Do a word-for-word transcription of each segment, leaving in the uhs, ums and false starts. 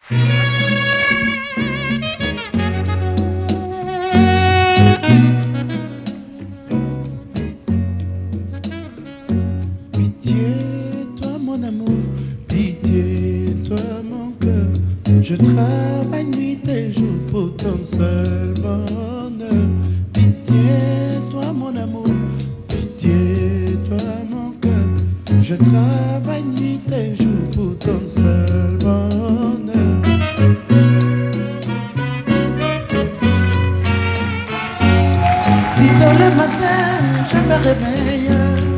Pitié, toi mon amour, pitié, toi mon cœur. Je travaille nuit et jour pour ton seul bonheur. Pitié, toi mon amour, pitié, toi mon cœur. Je travaille nuit et jour pour ton seul bonheur. Si tôt le matin je me réveille,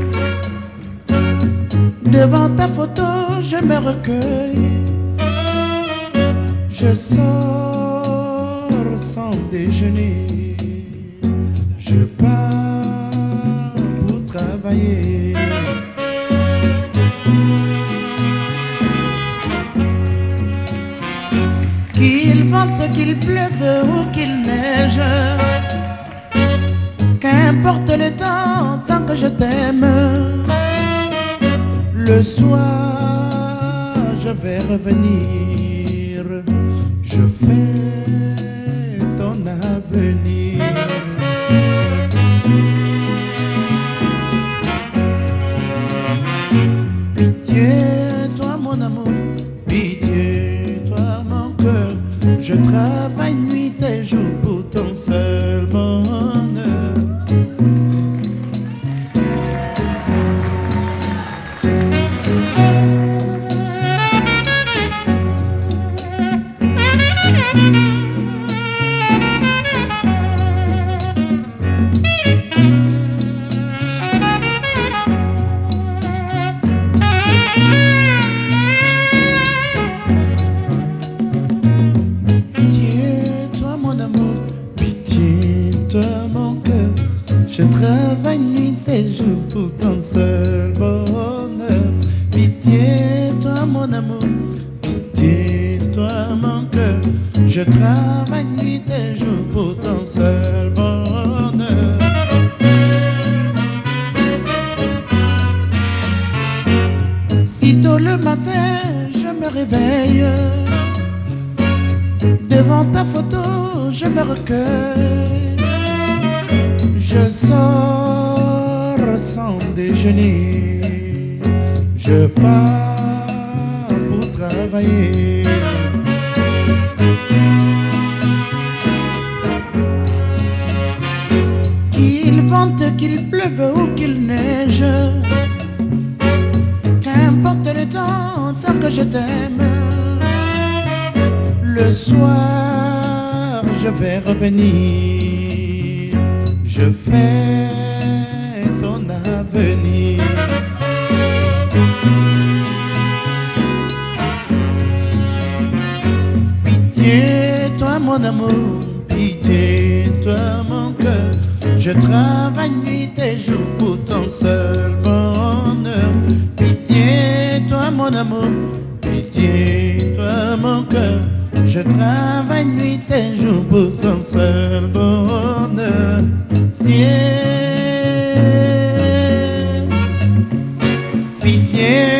devant ta photo je me recueille. Je sors sans déjeuner, je pars pour travailler. Qu'il vente, qu'il pleuve ou qu'il neige, qu'importe le temps, tant que je t'aime. Le soir, je vais revenir, je fais ton avenir. Pitié, toi mon amour, pitié, toi mon cœur. Je travaille nuit et jour pour ton seul bonheur. Je travaille nuit et jour pour ton seul bonheur. Pitié, toi mon amour, pitié, toi mon cœur. Je travaille nuit et jour pour ton seul bonheur. Sitôt le matin, je me réveille. Devant ta photo, je me recueille. Je sors sans déjeuner, je pars pour travailler. Qu'il vente, qu'il pleuve ou qu'il neige, qu'importe le temps, tant que je t'aime. Le soir, je vais revenir, je fais ton avenir. Pitié, toi mon amour, pitié, toi mon cœur. Je travaille nuit et jour pour ton seul bonheur. Pitié, toi mon amour, pitié, toi mon cœur. Je travaille nuit et jour pour ton seul bonheur. Pitié, pitié.